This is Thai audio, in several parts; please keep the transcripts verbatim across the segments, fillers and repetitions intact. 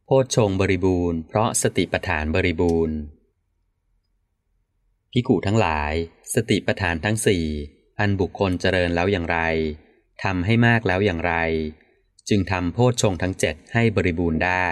พชฌงค์บริบูรณ์เพราะสติปัฏฐานบริบูรณ์ภิกขุทั้งหลายสติปัฏฐานทั้งสี่อันบุคคลเจริญแล้วอย่างไรทำให้มากแล้วอย่างไรจึงทำโพชฌงค์ทั้งเจ็ดให้บริบูรณ์ได้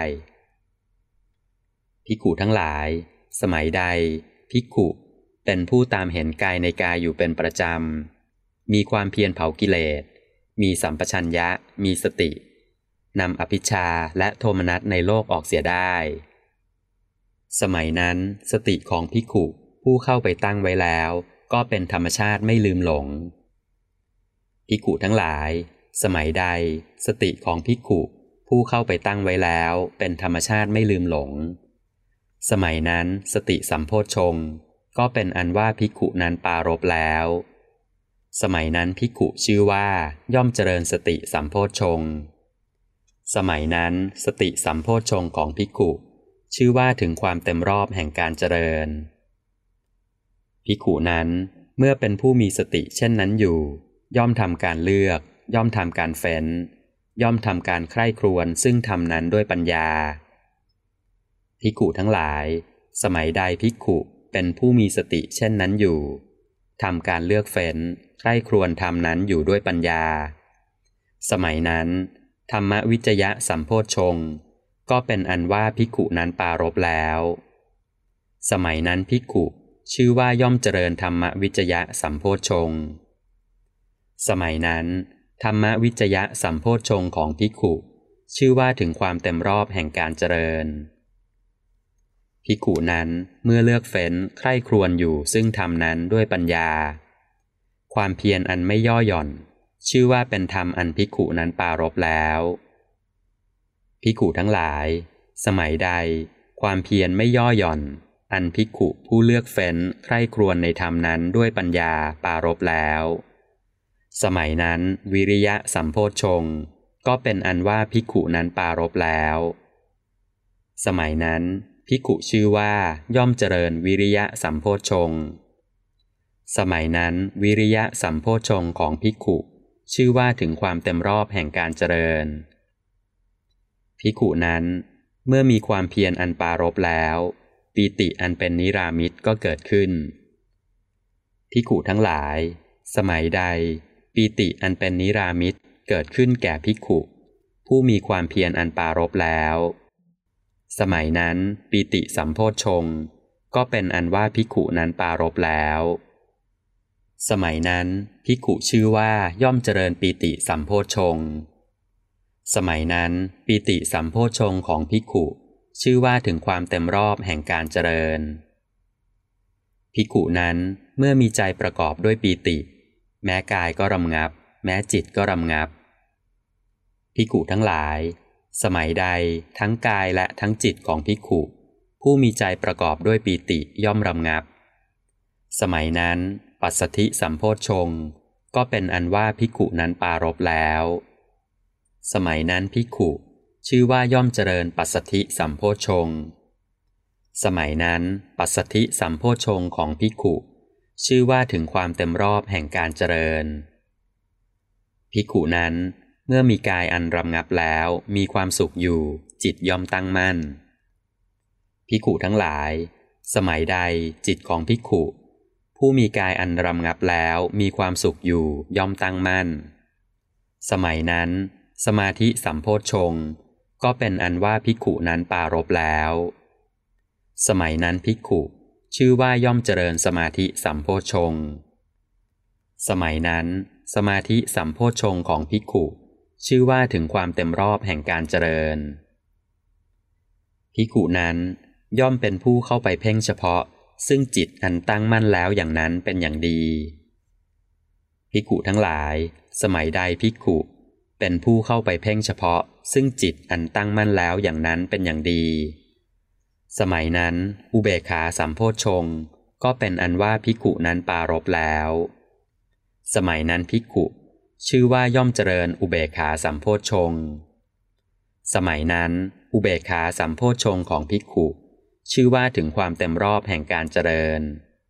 ภิกขุทั้งหลายสมัยใดภิกขุเป็นผู้ตามเห็นกายในกายอยู่เป็นประจำมีความเพียรเผากิเลสมีสัมปชัญญะมีสตินำอภิชฌาและโทมนัสในโลกออกเสียได้สมัยนั้นสติของภิกขุผู้เข้าไปตั้งไว้แล้วก็เป็นธรรมชาติไม่ลืมหลงภิกขุทั้งหลายสมัยใดสติของภิกขุผู้เข้าไปตั้งไว้แล้วเป็นธรรมชาติไม่ลืมหลงสมัยนั้นสติสัมโพชฌงค์ก็เป็นอันว่าภิกขุนั้นปรารภแล้วสมัยนั้นภิกขุชื่อว่าย่อมเจริญสติสัมโพชฌงค์สมัยนั้นสติสัมโพชฌงค์ของภิกขุชื่อว่าถึงความเต็มรอบแห่งการเจริญภิกขุนั้นเมื่อเป็นผู้มีสติเช่นนั้นอยู่ย่อมทำการเลือกย่อมทำการเฟ้นย่อมทำการใคร่ครวญซึ่งทำนั้นด้วยปัญญาภิกขุทั้งหลายสมัยใดภิกขุเป็นผู้มีสติเช่นนั้นอยู่ทำการเลือกเฟ้นใคร่ครวญทำนั้นอยู่ด้วยปัญญาสมัยนั้นธรรมวิจยะสัมโพชฌงค์ก็เป็นอันว่าภิกขุนั้นปรารภแล้วสมัยนั้นภิกขุชื่อว่าย่อมเจริญธรรมวิจยะสัมโพชฌงค์สมัยนั้นธรรมวิจยะสัมโพชฌงค์ของภิกขุชื่อว่าถึงความเต็มรอบแห่งการเจริญภิกขุนั้นเมื่อเลือกเฟ้นใคร่ครวญอยู่ซึ่งธรรมนั้นด้วยปัญญาความเพียรอันไม่ย่อหย่อนชื่อว่าเป็นธรรมอันภิกขุนั้นปรารภแล้วภิกขุทั้งหลายสมัยใดความเพียรไม่ย่อหย่อนอันภิกขุผู้เลือกเฟ้นใคร่ครวญในธรรมนั้นด้วยปัญญาปรารภแล้วสมัยนั้นวิริยะสัมโพชฌงค์ก็เป็นอันว่าภิกขุนั้นปรารภแล้วสมัยนั้นภิกขุชื่อว่าย่อมเจริญวิริยะสัมโพชฌงค์สมัยนั้นวิริยะสัมโพชฌงค์ของภิกขุชื่อว่าถึงความเต็มรอบแห่งการเจริญภิกขุนั้นเมื่อมีความเพียรอันปรารภแล้วปีติอันเป็นนิรามิตก็เกิดขึ้นภิกขุทั้งหลายสมัยใดปีติอันเป็นนิรามิตเกิดขึ้นแก่ภิกขุผู้มีความเพียรอันปรารภแล้วสมัยนั้นปีติสัมโพชฌงค์ก็เป็นอันว่าภิกขุนั้นปรารภแล้วสมัยนั้นภิกขุชื่อว่าย่อมเจริญปีติสัมโพชฌงค์สมัยนั้นปีติสัมโพชฌงค์ของภิกขุชื่อว่าถึงความเต็มรอบแห่งการเจริญภิกขุนั้นเมื่อมีใจประกอบด้วยปีติแม้กายก็รำงับแม้จิตก็รำงับภิกขุทั้งหลายสมัยใดทั้งกายและทั้งจิตของภิกขุผู้มีใจประกอบด้วยปีติย่อมรำงับสมัยนั้นปัสสัทธิสัมโพชฌงค์ก็เป็นอันว่าภิกขุนั้นปรารภแล้วสมัยนั้นภิกขุชื่อว่าย่อมเจริญปัสสัทธิสัมโพชฌงค์สมัยนั้นปัสสัทธิสัมโพชฌงค์ของภิกขุชื่อว่าถึงความเต็มรอบแห่งการเจริญภิกขุนั้นเมื่อมีกายอันรำงับแล้วมีความสุขอยู่จิตย่อมตั้งมั่นภิกขุทั้งหลายสมัยใดจิตของภิกขุผู้มีกายอันรำงับแล้วมีความสุขอยู่ย่อมตั้งมั่นสมัยนั้นสมาธิสัมโพชฌงค์ก็เป็นอันว่าภิกขุนั้นปรารภแล้วสมัยนั้นภิกขุชื่อว่าย่อมเจริญสมาธิสัมโพชฌงค์สมัยนั้นสมาธิสัมโพชฌงค์ของภิกขุชื่อว่าถึงความเต็มรอบแห่งการเจริญภิกขุนั้นย่อมเป็นผู้เข้าไปเพ่งเฉพาะซึ่งจิตอันตั้งมั่นแล้วอย่างนั้นเป็นอย่างดีภิกขุทั้งหลายสมัยใดภิกขุเป็นผู้เข้าไปเพ่งเฉพาะซึ่งจิตอันตั้งมั่นแล้วอย่างนั้นเป็นอย่างดีสมัยนั้นอุเบกขาสัมโพชฌงค์ก็เป็นอันว่าภิกขุนั้นปรารภแล้วสมัยนั้นภิกขุชื่อว่าย่อมเจริญอุเบกขาสัมโพชฌงค์สมัยนั้นอุเบกขาสัมโพชฌงค์ของภิกขุชื่อว่าถึงความเต็มรอบแห่งการเจริญ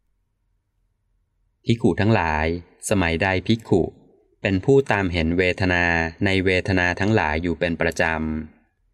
ภิกขุทั้งหลายสมัยใดภิกขุเป็นผู้ตามเห็นเวทนาในเวทนาทั้งหลายอยู่เป็นประจำ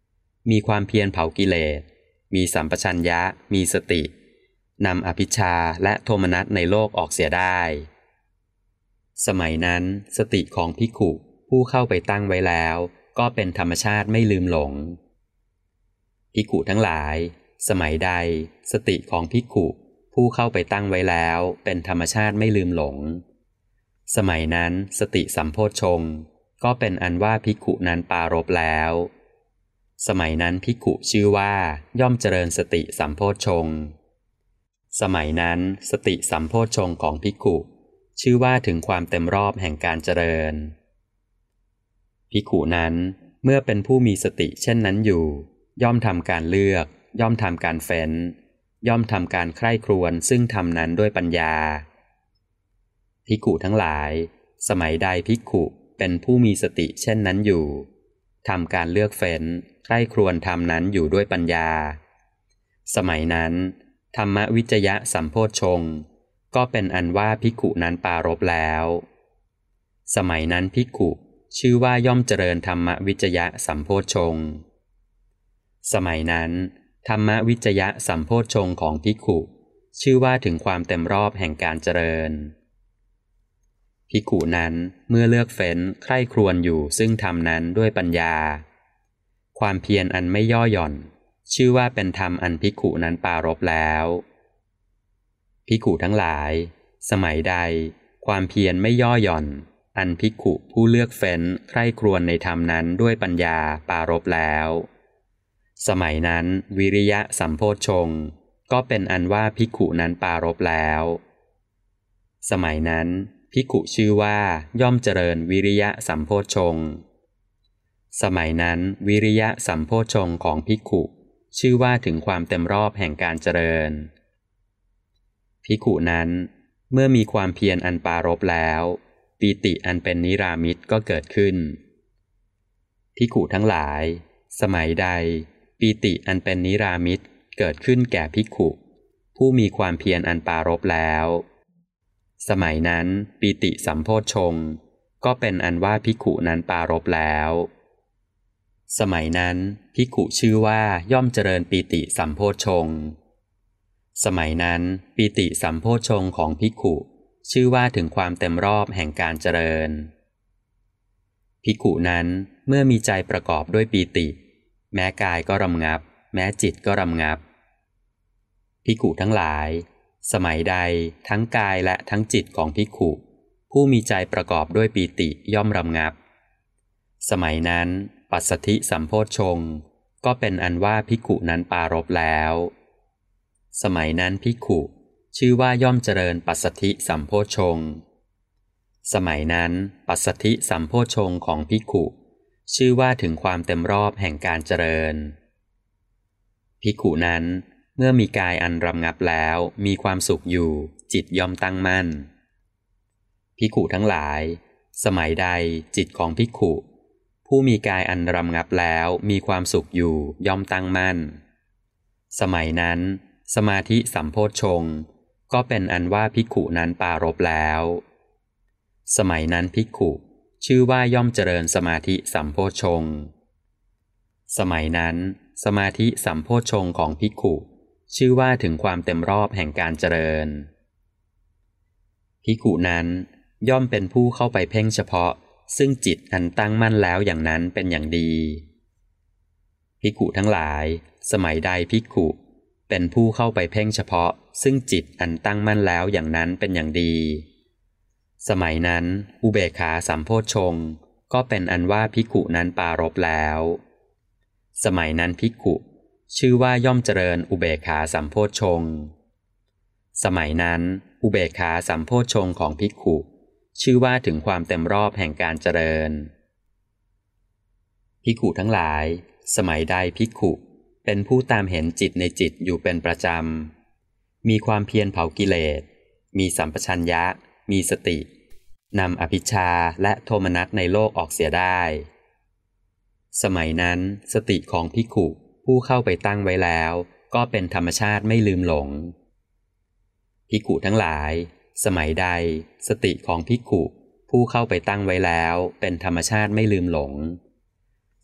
มีความเพียรเผากิเลสมีสัมปชัญญะมีสตินำอภิชาและโทมนัสในโลกออกเสียได้สมัยนั้นสติของภิกขุผู้เข้าไปตั้งไว้แล้วก็เป็นธรรมชาติไม่ลืมหลงภิกขุทั้งหลายสมัยใดสติของภิกขุผู้เข้าไปตั้งไว้แล้วเป็นธรรมชาติไม่ลืมหลงสมัยนั้นสติสัมโพชฌงค์ก็เป็นอันว่าภิกขุนั้นปารภแล้วสมัยนั้นภิกขุชื่อว่าย่อมเจริญสติสัมโพชฌงค์สมัยนั้นสติสัมโพชฌงค์ของภิกขุชื่อว่าถึงความเต็มรอบแห่งการเจริญภิกขุนั้นเมื่อเป็นผู้มีสติเช่นนั้นอยู่ย่อมทำการเลือกย่อมทำการเฟ้นย่อมทำการใคร่ครวญซึ่งทำนั้นด้วยปัญญาภิกขุทั้งหลายสมัยใดภิกขุเป็นผู้มีสติเช่นนั้นอยู่ทำการเลือกเฟ้นใคร่ครวญทำนั้นอยู่ด้วยปัญญาสมัยนั้นธรรมวิจยะสัมโพชฌงค์ก็เป็นอันว่าภิกขุนั้นปารภแล้วสมัยนั้นภิกขุชื่อว่าย่อมเจริญธรรมวิจยะสัมโพชฌงค์สมัยนั้นธรรมวิจยะสัมโพชฌงค์ของภิกขุชื่อว่าถึงความเต็มรอบแห่งการเจริญภิกขุนั้นเมื่อเลือกเฟ้นใคร่ครวญอยู่ซึ่งธรรมนั้นด้วยปัญญาความเพียรอันไม่ย่อหย่อนชื่อว่าเป็นธรรมอันภิกขุนั้นปารภแล้วภิกขุทั้งหลายสมัยใดความเพียรไม่ย่อหย่อนอันภิกขุผู้เลือกเฟ้นใคร่ครวญในธรรมนั้นด้วยปัญญาปารภแล้วสมัยนั้นวิริยะสัมโพชฌงค์ก็เป็นอันว่าภิกขุนั้นปารภแล้วสมัยนั้นภิกขุชื่อว่าย่อมเจริญวิริยะสัมโพชฌงค์สมัยนั้นวิริยะสัมโพชฌงค์ของภิกขุชื่อว่าถึงความเต็มรอบแห่งการเจริญภิกขุนั้นเมื่อมีความเพียรอันปารภแล้วปีติอันเป็นนิรามิตก็เกิดขึ้นภิกขุทั้งหลายสมัยใดปีติอันเป็นนิรามิตเกิดขึ้นแก่ภิกขุผู้มีความเพียรอันปารภแล้วสมัยนั้นปีติสัมโพชฌงค์ก็เป็นอันว่าภิกขุนั้นปารภแล้วสมัยนั้นภิกขุชื่อว่าย่อมเจริญปีติสัมโพชฌงค์สมัยนั้นปีติสัมโพชฌงค์ของภิกขุชื่อว่าถึงความเต็มรอบแห่งการเจริญภิกขุนั้นเมื่อมีใจประกอบด้วยปีติแม้กายก็รำงับแม้จิตก็รำงับภิกขุทั้งหลายสมัยใดทั้งกายและทั้งจิตของภิกขุผู้มีใจประกอบด้วยปีติย่อมรำงับสมัยนั้นปัสสัทธิสัมโพชฌงค์ก็เป็นอันว่าภิกขุนั้นปารภแล้วสมัยนั้นภิกขุชื่อว่าย่อมเจริญปัสสัทธิสัมโพชฌงค์สมัยนั้นปัสสัทธิสัมโพชฌงค์ของภิกขุชื่อว่าถึงความเต็มรอบแห่งการเจริญภิกขุนั้นเมื่อมีกายอันรำงับแล้วมีความสุขอยู่จิตย่อมตั้งมั่นภิกขุทั้งหลายสมัยใดจิตของภิกขุผู้มีกายอันรำงับแล้วมีความสุขอยู่ย่อมตั้งมั่นสมัยนั้นสมาธิสัมโพชฌงค์ก็เป็นอันว่าภิกขุนั้นปารภแล้วสมัยนั้นภิกขุชื่อว่าย่อมเจริญสมาธิสัมโพชฌงค์สมัยนั้นสมาธิสัมโพชฌงค์ของภิกขุชื่อว่าถึงความเต็มรอบแห่งการเจริญภิกขุนั้นย่อมเป็นผู้เข้าไปเพ่งเฉพาะซึ่งจิตอันตั้งมั่นแล้วอย่างนั้นเป็นอย่างดีภิกขุทั้งหลายสมัยใดภิกขุเป็นผู้เข้าไปเพ่งเฉพาะซึ่งจิตอันตั้งมั่นแล้วอย่างนั้นเป็นอย่างดีสมัยนั้นอุเบกขาสัมโพชฌงค์ก็เป็นอันว่าภิกขุนั้นปารภแล้วสมัยนั้นภิกขุชื่อว่าย่อมเจริญอุเบกขาสัมโพชฌงค์สมัยนั้นอุเบกขาสัมโพชฌงค์ของภิกขุชื่อว่าถึงความเต็มรอบแห่งการเจริญภิกขุทั้งหลายสมัยใดภิกขุเป็นผู้ตามเห็นจิตในจิตอยู่เป็นประจำมีความเพียรเผากิเลสมีสัมปชัญญะมีสตินำอภิชาและโทมนัสในโลกออกเสียได้สมัยนั้นสติของภิกขุผู้เข้าไปตั้งไว้แล้วก็เป็นธรรมชาติไม่ลืมหลงภิกขุทั้งหลายสมัยใดสติของภิกขุผู้เข้าไปตั้งไว้แล้วเป็นธรรมชาติไม่ลืมหลง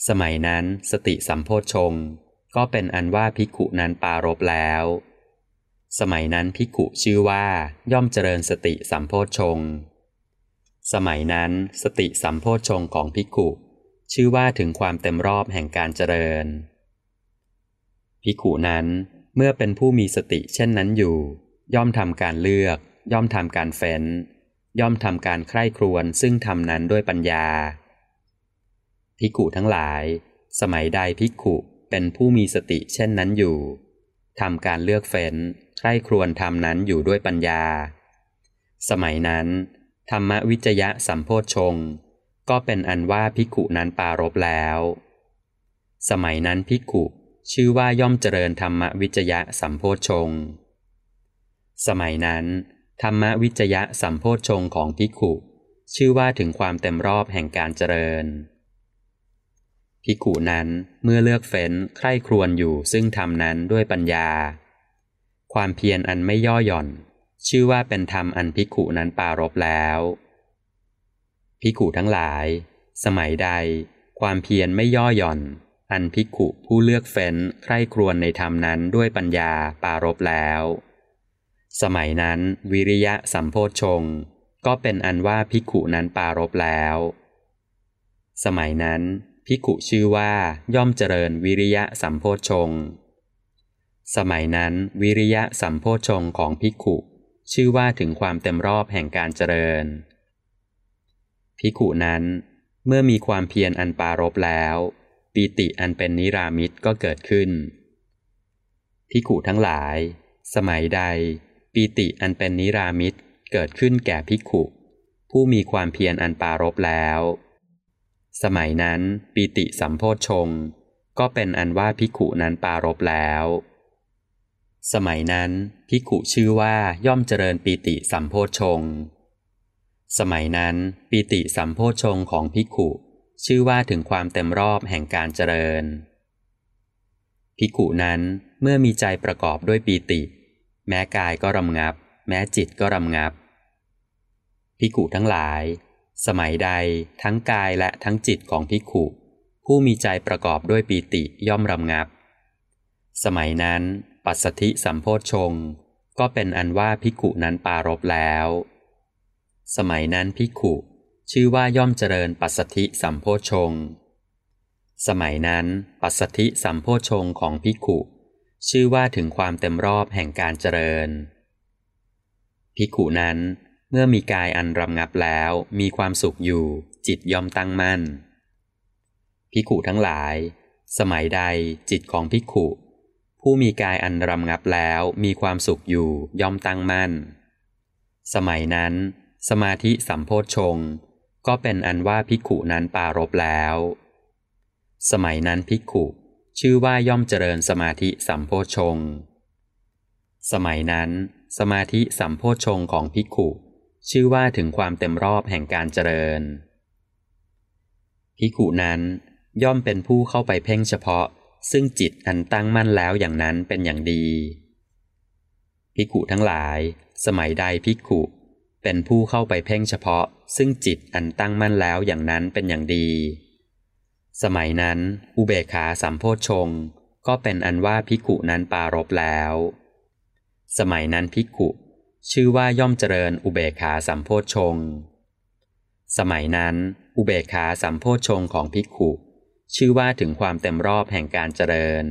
สมัยนั้นสติสัมโพชฌงค์ก็เป็นอันว่าภิกขุนั้นปรารภแล้วสมัยนั้นภิกขุชื่อว่าย่อมเจริญสติสัมโพชฌงค์สมัยนั้นสติสัมโพชฌงค์ของภิกขุชื่อว่าถึงความเต็มรอบแห่งการเจริญภิกขุนั้นเมื่อเป็นผู้มีสติเช่นนั้นอยู่ย่อมทำการเลือกย่อมทำการเฟ้นย่อมทำการใคร่ครวญซึ่งทำนั้นด้วยปัญญาภิกขุทั้งหลายสมัยใดภิกขุเป็นผู้มีสติเช่นนั้นอยู่ทำการเลือกเฟ้นใคร่ครวญทำนั้นอยู่ด้วยปัญญาสมัยนั้นธรรมวิจยะสัมโพชฌงค์ก็เป็นอันว่าภิกขุนั้นปรารภแล้วสมัยนั้นภิกขุชื่อว่าย่อมเจริญธรรมวิจยะสัมโพชฌงค์สมัยนั้นธรรมวิจยะสัมโพชฌงค์ของภิกขุชื่อว่าถึงความเต็มรอบแห่งการเจริญภิกขุนั้นเมื่อเลือกเฟ้นใคร่ครวญอยู่ซึ่งธรรมนั้นด้วยปัญญาความเพียรอันไม่ย่อหย่อนชื่อว่าเป็นธรรมอันภิกขุนั้นปรารภแล้วภิกขุทั้งหลายสมัยใดความเพียรไม่ย่อหย่อนอันภิกขุผู้เลือกเฟ้นใคร่ครวญในธรรมนั้นด้วยปัญญาปรารภแล้วสมัยนั้นวิริยะสัมโพชฌงค์ก็เป็นอันว่าภิกขุนั้นปรารภแล้วสมัยนั้นภิกขุชื่อว่าย่อมเจริญวิริยะสัมโพชฌงค์สมัยนั้นวิริยะสัมโพชฌงค์ของภิกขุชื่อว่าถึงความเต็มรอบแห่งการเจริญภิกขุนั้นเมื่อมีความเพียรอันปรารภแล้วปีติอันเป็นนิรามิตก็เกิดขึ้นภิกขุทั้งหลายสมัยใดปีติอันเป็นนิรามิตเกิดขึ้นแก่ภิกขุผู้มีความเพียรอันปรารภแล้วสมัยนั้นปีติสัมโพชฌงค์ก็เป็นอันว่าภิกขุนั้นปรารภแล้วสมัยนั้นภิกขุชื่อว่าย่อมเจริญปีติสัมโพชฌงค์สมัยนั้นปีติสัมโพชฌงค์ของภิกขุชื่อว่าถึงความเต็มรอบแห่งการเจริญภิกขุนั้นเมื่อมีใจประกอบด้วยปีติแม้กายก็รำงับแม้จิตก็รำงับภิกขุทั้งหลายสมัยใดทั้งกายและทั้งจิตของภิกขุผู้มีใจประกอบด้วยปีติย่อมรำงับสมัยนั้นปัสสัทธิสัมโพชฌงค์ก็เป็นอันว่าภิกขุนั้นปรารภแล้วสมัยนั้นภิกขุชื่อว่าย่อมเจริญปัสสัทธิสัมโพชฌงค์สมัยนั้นปัสสัทธิสัมโพชฌงค์ของภิกขุชื่อว่าถึงความเต็มรอบแห่งการเจริญภิกขุนั้นเมื่อมีกายอันรำงับแล้วมีความสุขอยู่จิตย่อมตั้งมั่นภิกขุทั้งหลายสมัยใดจิตของภิกขุผู้มีกายอันรำงับแล้วมีความสุขอยู่ย่อมตั้งมั่นสมัยนั้นสมาธิสัมโพชฌงค์ก็เป็นอันว่าภิกขุนั้นปรารภแล้วสมัยนั้นภิกขุชื่อว่าย่อมเจริญสมาธิสัมโพชฌงค์สมัยนั้นสมาธิสัมโพชฌงค์ของภิกขุชื่อว่าถึงความเต็มรอบแห่งการเจริญภิกขุนั้นย่อมเป็นผู้เข้าไปเพ่งเฉพาะซึ่งจิตอันตั้งมั่นแล้วอย่างนั้นเป็นอย่างดีภิกขุทั้งหลายสมัยใดภิกขุเป็นผู้เข้าไปเพ่งเฉพาะซึ่งจิตอันตั้งมั่นแล้วอย่างนั้นเป็นอย่างดีสมัยนั้นอุเบกขาสัมโพชฌงค์ก็เป็นอันว่าภิกขุนั้นปรารภแล้วสมัยนั้นภิกขุชื่อว่าย่อมเจริญอุเบกขาสัมโพชฌงค์สมัยนั้นอุเบกขาสัมโพชฌงค์ของภิกขุชื่อว่าถึงความเต็มรอบแห่งการเจริญ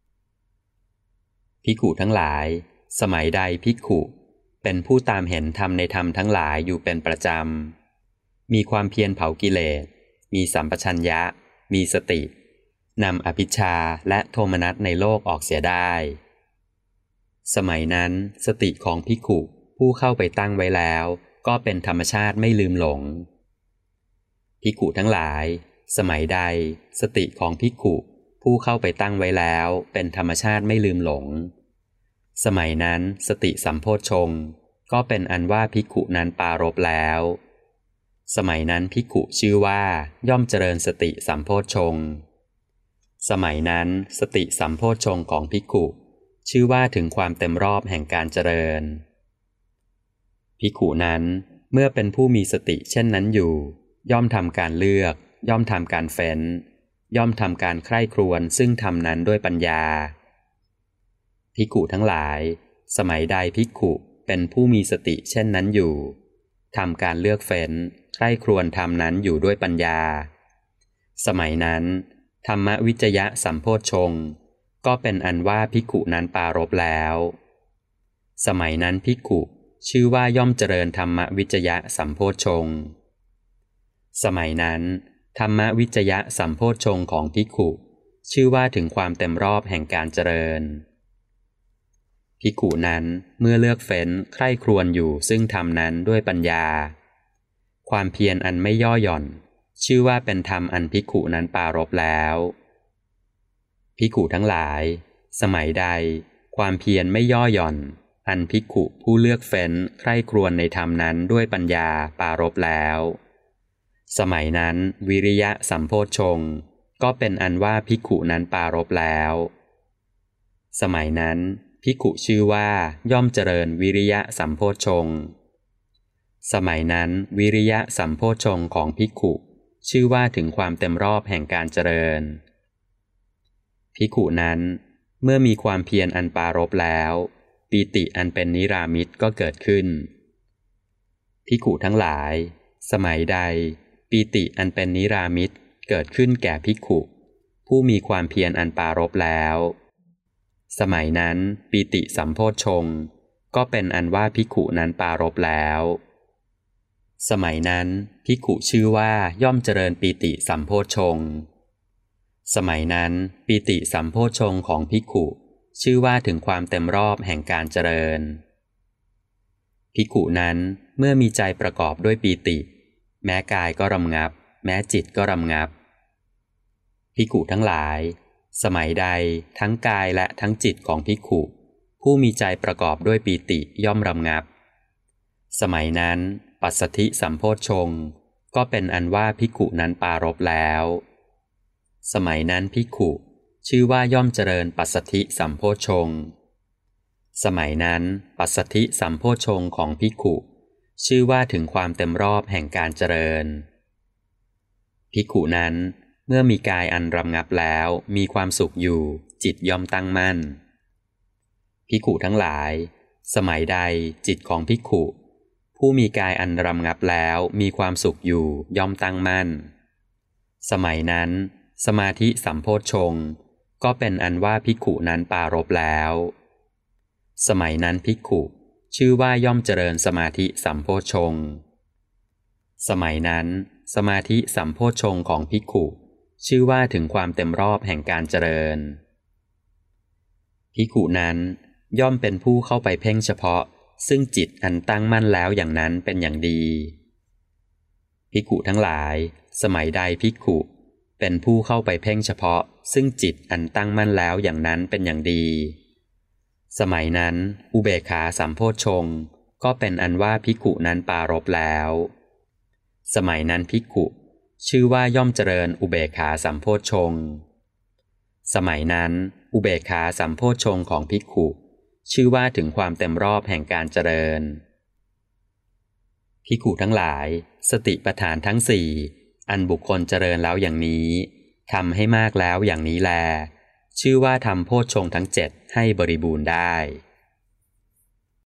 ภิกขุทั้งหลายสมัยใดภิกขุเป็นผู้ตามเห็นธรรมในธรรมทั้งหลายอยู่เป็นประจำมีความเพียรเผากิเลสมีสัมปชัญญะมีสตินำอภิชฌาและโทมนัสในโลกออกเสียได้สมัยนั้นสติของภิกขุผู้เข้าไปตั้งไว้แล้วก็เป็นธรรมชาติไม่ลืมหลงภิกขุทั้งหลายสมัยใดสติของภิกขุผู้เข้าไปตั้งไว้แล้วเป็นธรรมชาติไม่ลืมหลงสมัยนั้นสติสัมโพชฌงค์ก็เป็นอันว่าภิกขุนั้นปรารภแล้วสมัยนั้นภิกขุชื่อว่าย่อมเจริญสติสัมโพชฌงค์สมัยนั้นสติสัมโพชฌงค์ของภิกขุชื่อว่าถึงความเต็มรอบแห่งการเจริญภิกขุนั้นเมื่อเป็นผู้มีสติเช่นนั้นอยู่ย่อมทำการเลือกย่อมทำการเฟ้นย่อมทำการใคร่ครวญซึ่งธรรมนั้นด้วยปัญญาภิกขุทั้งหลายสมัยใดภิกขุเป็นผู้มีสติเช่นนั้นอยู่ทำการเลือกเฟ้นใคร่ครวญธรรมนั้นอยู่ด้วยปัญญาสมัยนั้นธรรมวิจยะสัมโพชฌงค์ก็เป็นอันว่าภิกขุนั้นปรารภแล้วสมัยนั้นภิกขุชื่อว่าย่อมเจริญธรรมวิจยะสัมโพชฌงค์สมัยนั้นธรรมวิจยะสัมโพชฌงค์ของภิกขุชื่อว่าถึงความเต็มรอบแห่งการเจริญภิกขุนั้นเมื่อเลือกเฟ้นใคร่ครวญอยู่ซึ่งธรรมนั้นด้วยปัญญาความเพียรอันไม่ย่อหย่อนชื่อว่าเป็นธรรมอันภิกขุนั้นปรารภแล้วภิกขุทั้งหลายสมัยใดความเพียรไม่ย่อหย่อนอันภิกขุผู้เลือกเฟ้นใคร่ครวญในธรรมนั้นด้วยปัญญาปรารภแล้วสมัยนั้นวิริยะสัมโพชฌงค์ก็เป็นอันว่าภิกขุนั้นปรารภแล้วสมัยนั้นภิกขุชื่อว่าย่อมเจริญวิริยะสัมโพชฌงค์สมัยนั้นวิริยะสัมโพชฌงค์ของภิกขุชื่อว่าถึงความเต็มรอบแห่งการเจริญภิกขุนั้นเมื่อมีความเพียรอันปรารภแล้วปีติอันเป็นนิรามิตก็เกิดขึ้นภิกขุทั้งหลายสมัยใดปีติอันเป็นนิรามิตเกิดขึ้นแก่ภิกขุผู้มีความเพียรอันปรารภแล้วสมัยนั้นปีติสัมโพชฌงค์ก็เป็นอันว่าภิกขุนั้นปรารภแล้วสมัยนั้นภิกขุชื่อว่าย่อมเจริญปีติสัมโพชฌงค์สมัยนั้นปีติสัมโพชฌงค์ของภิกขุชื่อว่าถึงความเต็มรอบแห่งการเจริญภิกขุนั้นเมื่อมีใจประกอบด้วยปีติแม้กายก็รำงับแม้จิตก็รำงับภิกขุทั้งหลายสมัยใดทั้งกายและทั้งจิตของภิกขุผู้มีใจประกอบด้วยปีติย่อมรำงับสมัยนั้นปัสสัทธิสัมโพชฌงค์ก็เป็นอันว่าภิกขุนั้นปรารภแล้วสมัยนั้นภิกขุชื่อว่าย่อมเจริญปัสสัทธิสัมโพชฌงค์สมัยนั้นปัสสัทธิสัมโพชฌงค์ของภิกขุชื่อว่าถึงความเต็มรอบแห่งการเจริญภิกขุนั้นเมื่อมีกายอันรำงับแล้วมีความสุขอยู่จิตย่อมตั้งมั่นภิกขุทั้งหลายสมัยใดจิตของภิกขุผู้มีกายอันรำงับแล้วมีความสุขอยู่ย่อมตั้งมั่นสมัยนั้นสมาธิสัมโพชฌงค์ก็เป็นอันว่าภิกขุนั้นปรารภแล้วสมัยนั้นภิกขุชื่อว่าย่อมเจริญสมาธิสัมโพชฌงค์สมัยนั้นสมาธิสัมโพชฌงค์ของภิกขุชื่อว่าถึงความเต็มรอบแห่งการเจริญภิกขุนั้นย่อมเป็นผู้เข้าไปเพ่งเฉพาะซึ่งจิตอันตั้งมั่นแล้วอย่างนั้นเป็นอย่างดีภิกขุทั้งหลายสมัยใดภิกขุเป็นผู้เข้าไปเพ่งเฉพาะซึ่งจิตอันตั้งมั่นแล้วอย่างนั้นเป็นอย่างดีสมัยนั้นอุเบกขาสัมโพชฌงค์ก็เป็นอันว่าภิกขุนั้นปรารภแล้วสมัยนั้นภิกขุชื่อว่าย่อมเจริญอุเบกขาสัมโพชฌงค์สมัยนั้นอุเบกขาสัมโพชฌงค์ของภิกขุชื่อว่าถึงความเต็มรอบแห่งการเจริญภิกขุทั้งหลายสติปัฏฐานทั้งสี่อันบุคคลเจริญแล้วอย่างนี้ทำให้มากแล้วอย่างนี้แลชื่อว่าทำโพชฌงค์ทั้งเจ็ดให้บริบูรณ์ได้